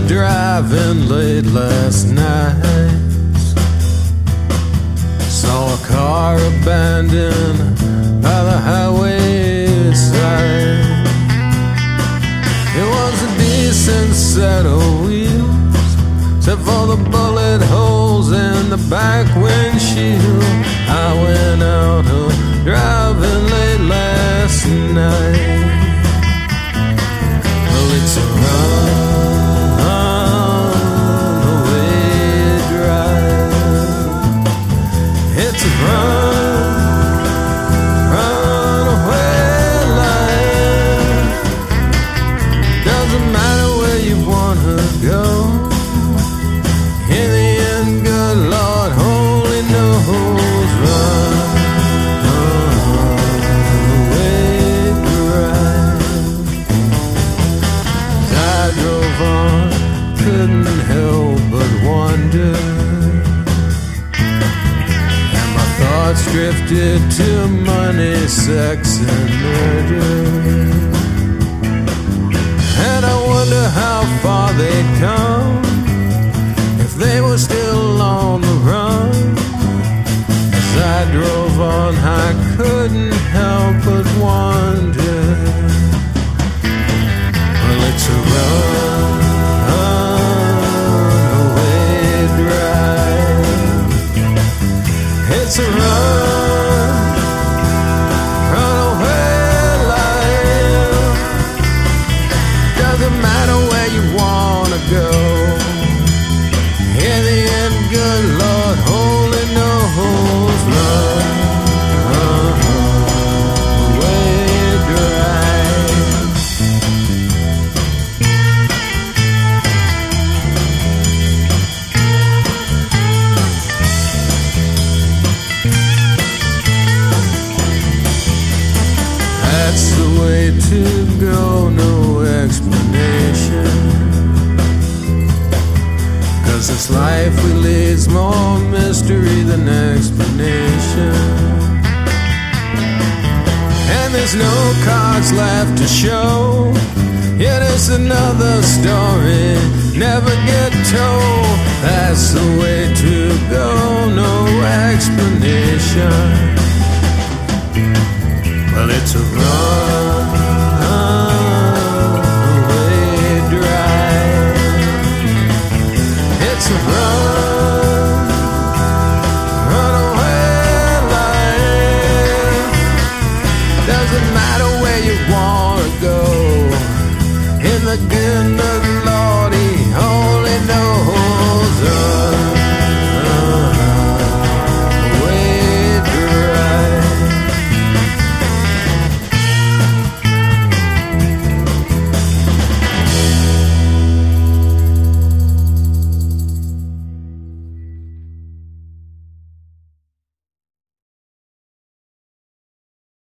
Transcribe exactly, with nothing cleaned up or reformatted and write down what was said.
driving late last night, saw a car abandoned by the highway side. It was a decent set of wheels, except for the bullet holes in the back windshield. I went out uh, driving late last night. Well, it's a runaway drive. It's a run, runaway life. Doesn't matter where you wanna go. In the end, good Lord only knows. Runaway drive. As I drove on, couldn't help but wonder, and my thoughts drifted to money, sex, and murder. And I wonder how far they'd come if they were still on the run. As I drove on, I couldn't help but wonder. Well, it's a runaway drive. It's a run, runaway life. Doesn't matter where you wanna go. In the end, good Lord only knows. Runaway drive. That's the way to go, no explanation. 'Cause this life we lead's more mystery than explanation. And there's no cards left to show, yet it's another story never get told. That's the way to go, no explanation. Well, it's a run